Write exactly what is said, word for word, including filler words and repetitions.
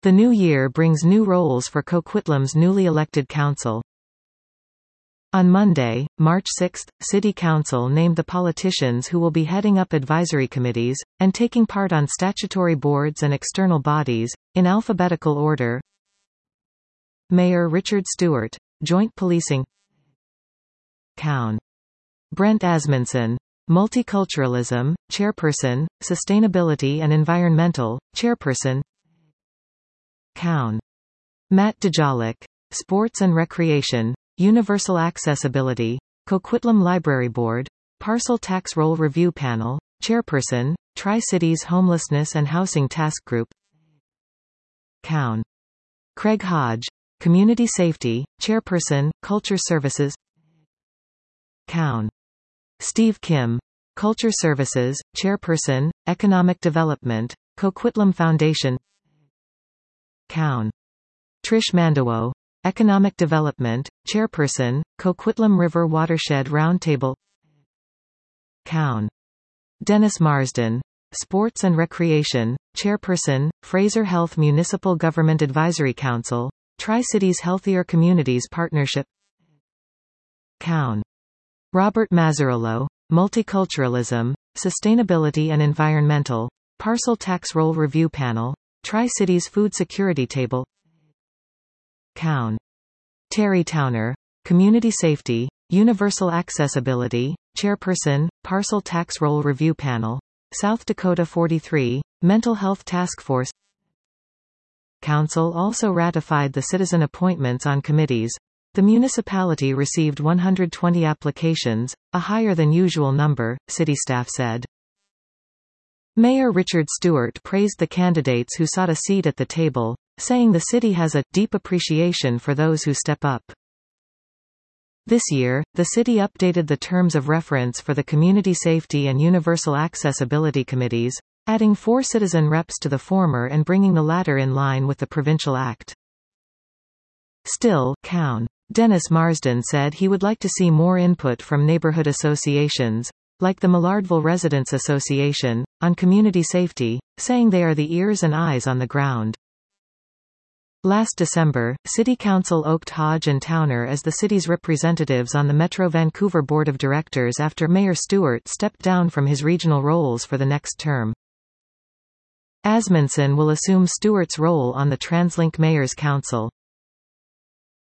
The new year brings new roles for Coquitlam's newly elected council. On Monday, March sixth, City Council named the politicians who will be heading up advisory committees, and taking part on statutory boards and external bodies, in alphabetical order. Mayor Richard Stewart, Joint Policing. Cown. Brent Asmundson, Multiculturalism, Chairperson, Sustainability and Environmental, Chairperson. Cown. Matt Djalik, Sports and Recreation, Universal Accessibility, Coquitlam Library Board, Parcel Tax Roll Review Panel, Chairperson, Tri-Cities Homelessness and Housing Task Group. Cown. Craig Hodge, Community Safety, Chairperson, Culture Services. Cown. Steve Kim, Culture Services, Chairperson, Economic Development, Coquitlam Foundation. Cown. Trish Mandawo, Economic Development, Chairperson, Coquitlam River Watershed Roundtable. Cown. Dennis Marsden, Sports and Recreation, Chairperson, Fraser Health Municipal Government Advisory Council, Tri-Cities Healthier Communities Partnership. Cown. Robert Mazzarello, Multiculturalism, Sustainability and Environmental, Parcel Tax Roll Review Panel, Tri-Cities Food Security Table. Cown. Terry Towner, Community Safety, Universal Accessibility, Chairperson, Parcel Tax Roll Review Panel, South Dakota forty-three, Mental Health Task Force. Council also ratified the citizen appointments on committees. The municipality received one hundred twenty applications, a higher than usual number, city staff said. Mayor Richard Stewart praised the candidates who sought a seat at the table, saying the city has a deep appreciation for those who step up. This year, the city updated the terms of reference for the Community Safety and Universal Accessibility Committees, adding four citizen reps to the former and bringing the latter in line with the Provincial Act. Still, Cown. Dennis Marsden said he would like to see more input from neighborhood associations, like the Millardville Residents Association, on community safety, saying they are the ears and eyes on the ground. Last December, City Council oaked Hodge and Towner as the city's representatives on the Metro Vancouver Board of Directors after Mayor Stewart stepped down from his regional roles for the next term. Asmundson will assume Stewart's role on the TransLink Mayors Council.